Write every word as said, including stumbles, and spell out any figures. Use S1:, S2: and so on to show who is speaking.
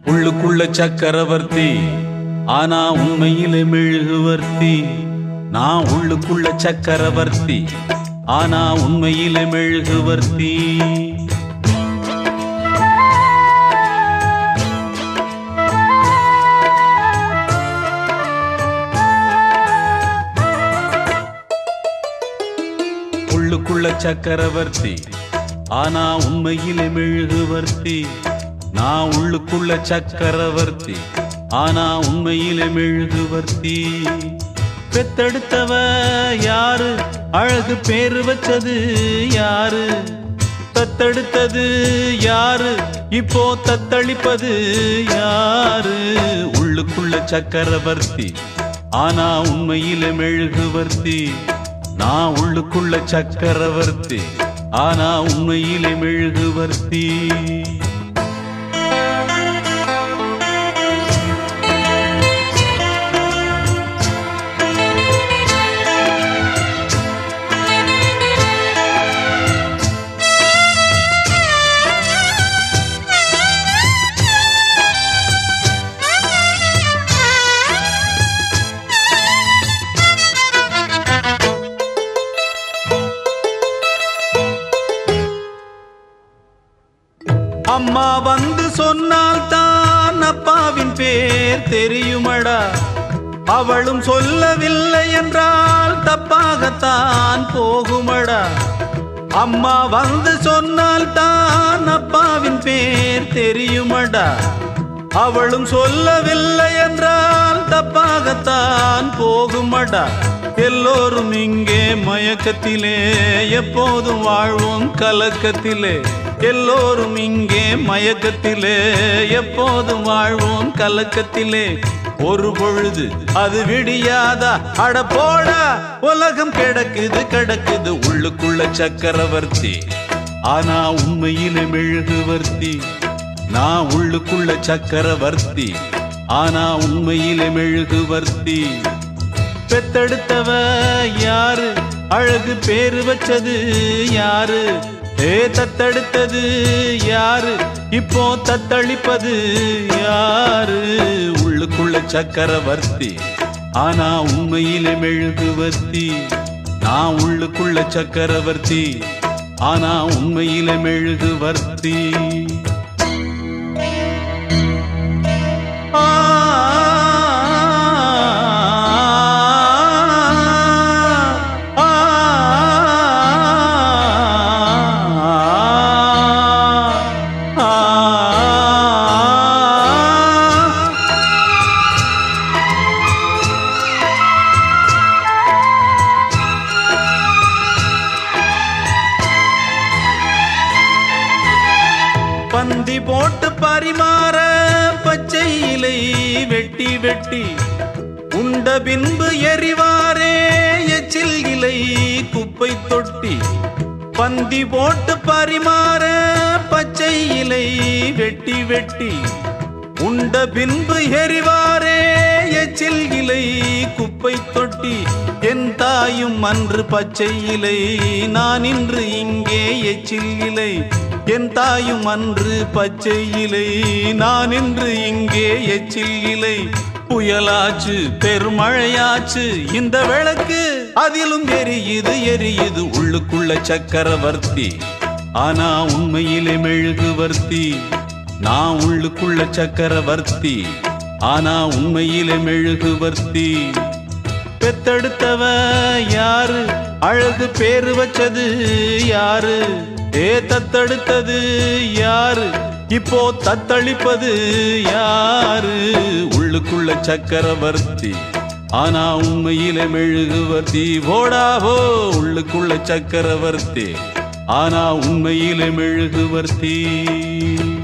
S1: உள்ளுக்குள்ள சக்கரவர்த்தி ஆனா உண்மையிலே மெழுகுவர்த்தி. நான் உள்ளுக்குள்ள சக்கரவர்த்தி ஆனா உண்மையிலே மெழுகுவர்த்தி. உள்ளுக்குள்ள சக்கரவர்த்தி ஆனா உண்மையிலே மெழுகுவர்த்தி. நான் உள்ளுக்குள்ள சக்கரவர்த்தி ஆனா உண்மையிலே மெழுகுவர்த்தி. பெத்தெடுத்தவ யாரு, அழகு பேரு வச்சது யாரு, தத்தெடுத்தது யாரு, இப்போ தத்தளிப்பது யாரு. உள்ளுக்குள்ள சக்கரவர்த்தி ஆனா உண்மையிலே மெழுகுவர்த்தி. நான் உள்ளுக்குள்ள சக்கரவர்த்தி ஆனா உண்மையிலே மெழுகுவர்த்தி. அம்மா வந்து சொன்னால் தான் அப்பாவின் பேர் தெரியுமடா. அவளும் சொல்லவில்லை என்றால் தப்பாகத்தான் போகுமடா. அம்மா வந்து சொன்னால் தான் அப்பாவின் பேர் தெரியுமடா. அவளும் சொல்லவில்லை என்றால் தப்பாகத்தான் போகுமடா. எல்லோரும் இங்கே மயக்கத்திலே எப்போதும் வாழ்வோம் கலக்கத்திலே. எல்லோரும் இங்கே மயக்கத்திலே எப்போதும் வாழ்வோம் கலக்கத்திலே. ஒரு பொழுது அது விடியாதா, அட போடா உலகம் கிடக்குது கிடக்குது. உள்ளுக்குள்ள சக்கரவர்த்தி ஆனா உண்மையிலே மெழுகுவர்த்தி. நான் உள்ளுக்குள்ள சக்கரவர்த்தி ஆனா உண்மையிலே மெழுகுவர்த்தி. பெத்தெடுத்தவ யாரு, அழகு பேரு வச்சது யாரு, ஏ தத்தெடுத்தது யாரு, இப்போ தத்தளிப்பது யாரு. உள்ளுக்குள்ள சக்கரவர்த்தி ஆனா உண்மையிலே மெழுகுவர்த்தி. நான் உள்ளுக்குள்ள சக்கரவர்த்தி ஆனா உண்மையிலே மெழுகுவர்த்தி. பந்தி போட்டு பரிமாற பச்சை இலை வெட்டி வெட்டி உண்ட பின்பு எரிவாரே எச்சில் இலை குப்பை தொட்டி. பந்தி போட்டு பரிமாற பச்சை இலை வெட்டி வெட்டி உண்ட பின்பு எரிவாரே எச்சில் இலை குப்பை தொட்டி. என் தாயும் அன்று பச்சை இலை, நான் இன்று இங்கே எச்சில் இலை. என் தாயும் அன்று பச்சை இலை, நான் இன்று இங்கே எச்சில் இலை. புயலாச்சு பெருமழையாச்சு இந்த விளக்கு அதிலும் எரியுது எரியுது. உள்ளுக்குள்ள சக்கரவர்த்தி ஆனா உண்மையிலே மெழுகுவர்த்தி. நான் உள்ளுக்குள்ள சக்கரவர்த்தி ஆனா உண்மையிலே மெழுகுவர்த்தி. பெத்தெடுத்தவ யாரு, அழகு பேரு வச்சது யாரு, ஏ தத்தெடுத்தது யாரு, இப்போ தத்தளிப்பது யாரு. உள்ளுக்குள்ள சக்கரவர்த்தி ஆனா உண்மையிலே மெழுகுவர்த்தி. போடாவோ உள்ளுக்குள்ள சக்கரவர்த்தி ஆனா உண்மையிலே மெழுகுவர்த்தி.